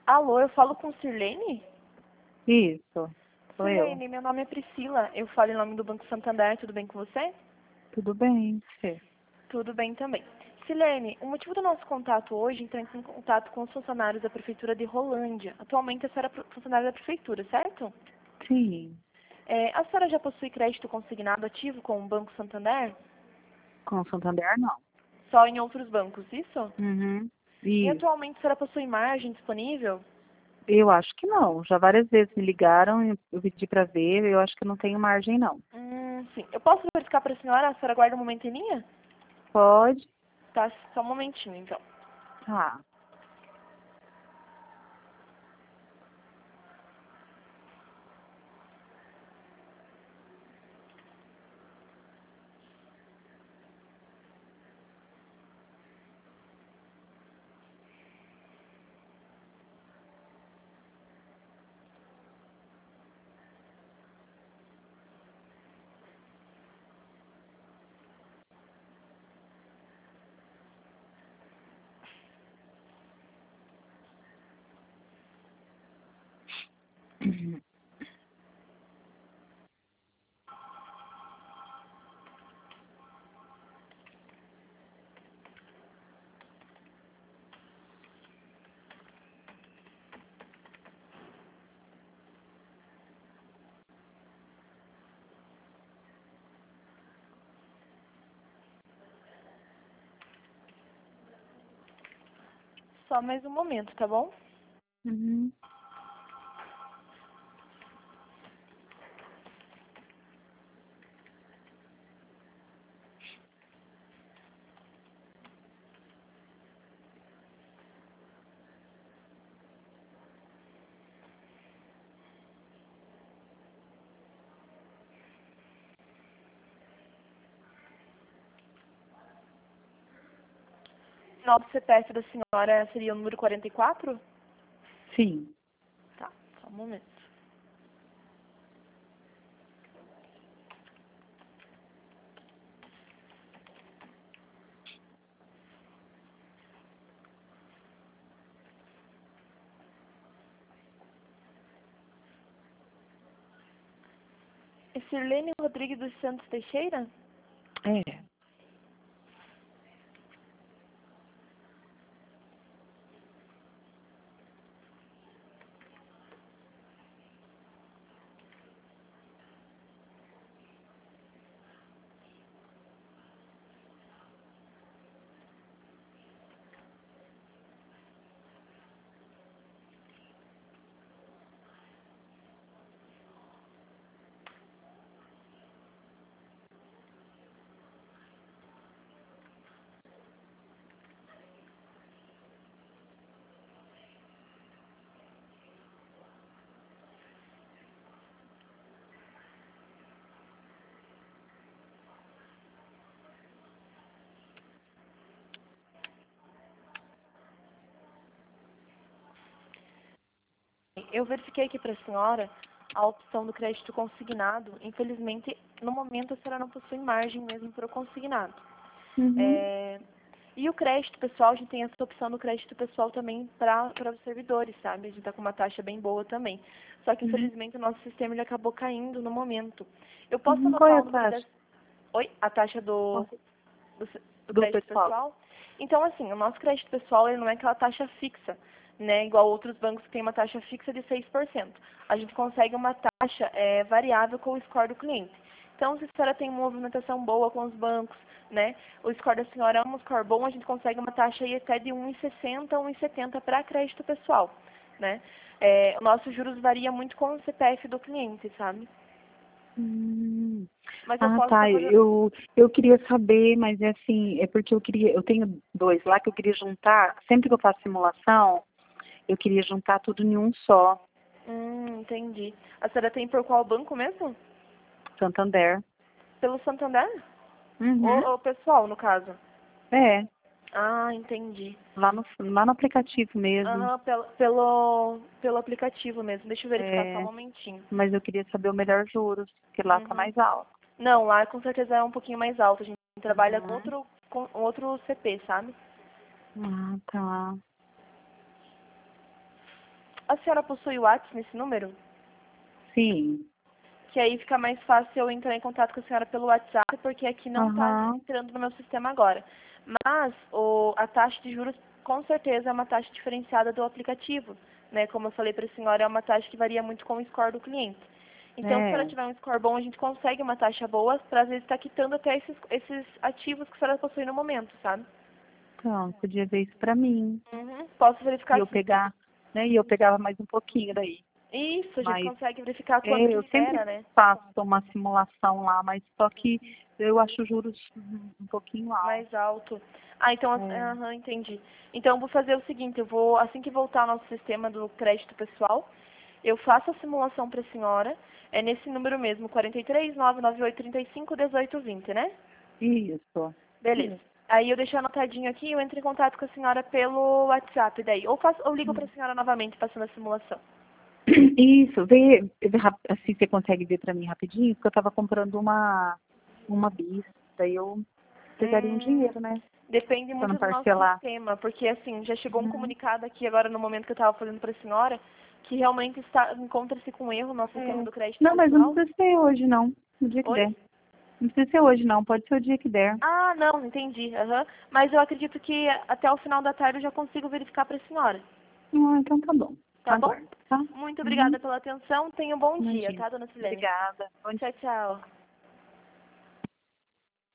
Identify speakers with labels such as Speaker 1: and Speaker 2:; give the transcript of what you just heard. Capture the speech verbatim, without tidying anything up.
Speaker 1: Alô, eu falo com Sirlene?
Speaker 2: Isso, sou eu.
Speaker 1: Sirlene, meu nome é Priscila. Eu falo em nome do Banco Santander. Tudo bem com você?
Speaker 2: Tudo bem, você?
Speaker 1: Tudo bem também. Sirlene, o motivo do nosso contato hoje é entrar em contato com os funcionários da Prefeitura de Rolândia. Atualmente a senhora é funcionária da Prefeitura, certo?
Speaker 2: Sim,
Speaker 1: É, a senhora já possui crédito consignado ativo com o Banco Santander?
Speaker 2: com o Santander não.
Speaker 1: Só em outros bancos, isso?
Speaker 2: Uhum.
Speaker 1: E
Speaker 2: Isso,
Speaker 1: atualmente a senhora possui margem disponível?
Speaker 2: eu acho que não. Já várias vezes me ligaram, e eu pedi para ver, eu acho que não tenho margem não.
Speaker 1: Hum, sim. Eu posso verificar para a senhora? A senhora guarda um momento em linha?
Speaker 2: Pode?
Speaker 1: Tá, só um momentinho, então.
Speaker 2: Tá.
Speaker 1: Só mais um momento, tá bom?
Speaker 2: Uhum.
Speaker 1: Nosso C P F da senhora seria o número quarenta e quatro?
Speaker 2: Sim.
Speaker 1: Tá, só um momento. É Sirlene Rodrigues dos Santos Teixeira?
Speaker 2: É.
Speaker 1: Eu verifiquei aqui para a senhora a opção do crédito consignado. Infelizmente, no momento a senhora não possui margem mesmo para o consignado.
Speaker 2: Uhum.
Speaker 1: É, E o crédito pessoal, a gente tem essa opção do crédito pessoal também para os servidores, sabe? A gente está com uma taxa bem boa também. Só que,
Speaker 2: Uhum.
Speaker 1: infelizmente, o nosso sistema ele acabou caindo no momento. Eu posso
Speaker 2: Uhum. Qual é
Speaker 1: anotar
Speaker 2: a
Speaker 1: o número da...
Speaker 2: taxa?
Speaker 1: Oi? A taxa do, do, do
Speaker 2: Do
Speaker 1: crédito
Speaker 2: pessoal.
Speaker 1: pessoal? Então, assim, o nosso crédito pessoal ele não é aquela taxa fixa, né? Igual outros bancos que têm uma taxa fixa de seis por cento. A gente consegue uma taxa é, variável com o score do cliente. Então, se a senhora tem uma movimentação boa com os bancos, né? O score da senhora é um score bom, a gente consegue uma taxa aí até de um vírgula sessenta, um vírgula setenta para crédito pessoal, né? É, o nosso juros varia muito com o C P F do cliente, sabe?
Speaker 2: Hum.
Speaker 1: Mas eu
Speaker 2: Ah,
Speaker 1: posso
Speaker 2: tá.
Speaker 1: fazer...
Speaker 2: Eu, eu queria saber, mas é assim, é porque eu queria, eu tenho dois lá que eu queria juntar. Sempre que eu faço simulação, eu queria juntar tudo em um só.
Speaker 1: Hum, entendi. A senhora tem por qual banco mesmo?
Speaker 2: Santander.
Speaker 1: Pelo Santander?
Speaker 2: Uhum.
Speaker 1: Ou o pessoal, no caso?
Speaker 2: É,
Speaker 1: Ah, entendi.
Speaker 2: lá no, lá no aplicativo mesmo.
Speaker 1: Aham, pelo, pelo, pelo aplicativo mesmo. Deixa eu verificar só um
Speaker 2: É,
Speaker 1: momentinho.
Speaker 2: mas eu queria saber o melhor juros, porque lá tá
Speaker 1: Uhum.
Speaker 2: mais alto.
Speaker 1: Não, lá com certeza é um pouquinho mais alto. A gente trabalha com
Speaker 2: Uhum.
Speaker 1: outro, com outro C P, sabe?
Speaker 2: Ah, tá.
Speaker 1: a senhora possui o WhatsApp nesse número?
Speaker 2: Sim.
Speaker 1: Que aí fica mais fácil eu entrar em contato com a senhora pelo WhatsApp, porque aqui não está
Speaker 2: Aham.
Speaker 1: entrando no meu sistema agora. Mas o, a taxa de juros, com certeza, é uma taxa diferenciada do aplicativo. Né? Como eu falei para a senhora, é uma taxa que varia muito com o score do cliente. Então, se a senhora
Speaker 2: É.
Speaker 1: tiver um score bom, a gente consegue uma taxa boa para, às vezes, estar quitando até esses, esses ativos que a senhora possui no momento, sabe?
Speaker 2: Então, podia ver isso pra mim.
Speaker 1: Uhum. Posso
Speaker 2: E
Speaker 1: verificar
Speaker 2: eu
Speaker 1: sim.
Speaker 2: pegar, né? E eu pegava mais um pouquinho daí.
Speaker 1: Isso, a gente
Speaker 2: Mas
Speaker 1: consegue verificar
Speaker 2: é,
Speaker 1: quanto que
Speaker 2: eu
Speaker 1: gera,
Speaker 2: sempre
Speaker 1: né?
Speaker 2: faço uma simulação lá, mas só que eu acho juros um um pouquinho altos.
Speaker 1: Mais alto. Ah, então, as-
Speaker 2: É.
Speaker 1: aham, entendi. Então, eu vou fazer o seguinte, eu vou, assim que voltar ao nosso sistema do crédito pessoal, eu faço a simulação para a senhora, é nesse número mesmo, quarenta e três, nove nove oito, trinta e cinco, dezoito, vinte, né?
Speaker 2: Isso.
Speaker 1: Beleza.
Speaker 2: Isso.
Speaker 1: Aí eu deixo anotadinho aqui, eu entro em contato com a senhora pelo WhatsApp daí. Ou, faço, ou ligo para a senhora novamente, passando a simulação.
Speaker 2: Isso, vê, vê rap- assim você consegue ver pra mim rapidinho, porque eu tava comprando uma, uma bis, daí eu pegaria um
Speaker 1: Hum,
Speaker 2: dinheiro, né?
Speaker 1: depende
Speaker 2: Pra não
Speaker 1: muito do nosso
Speaker 2: parcelar.
Speaker 1: sistema, porque assim, já chegou um
Speaker 2: Uhum.
Speaker 1: comunicado aqui agora no momento que eu estava fazendo para a senhora, que realmente está encontra-se com erro no nosso sistema
Speaker 2: É.
Speaker 1: do crédito
Speaker 2: Não, mas não
Speaker 1: pessoal.
Speaker 2: precisa ser hoje não, no dia que
Speaker 1: Oi?
Speaker 2: der. Não precisa ser hoje não, pode ser o dia que der.
Speaker 1: Ah, não, entendi. Aham. Mas eu acredito que até o final da tarde eu já consigo verificar para a senhora.
Speaker 2: Ah, então tá bom.
Speaker 1: Tá bom?
Speaker 2: Aguardo, tá?
Speaker 1: Muito
Speaker 2: Uhum.
Speaker 1: obrigada pela atenção. Tenha um bom dia,
Speaker 2: Imagina.
Speaker 1: tá, dona Silene?
Speaker 2: Obrigada. Bom dia.
Speaker 1: Tchau, tchau.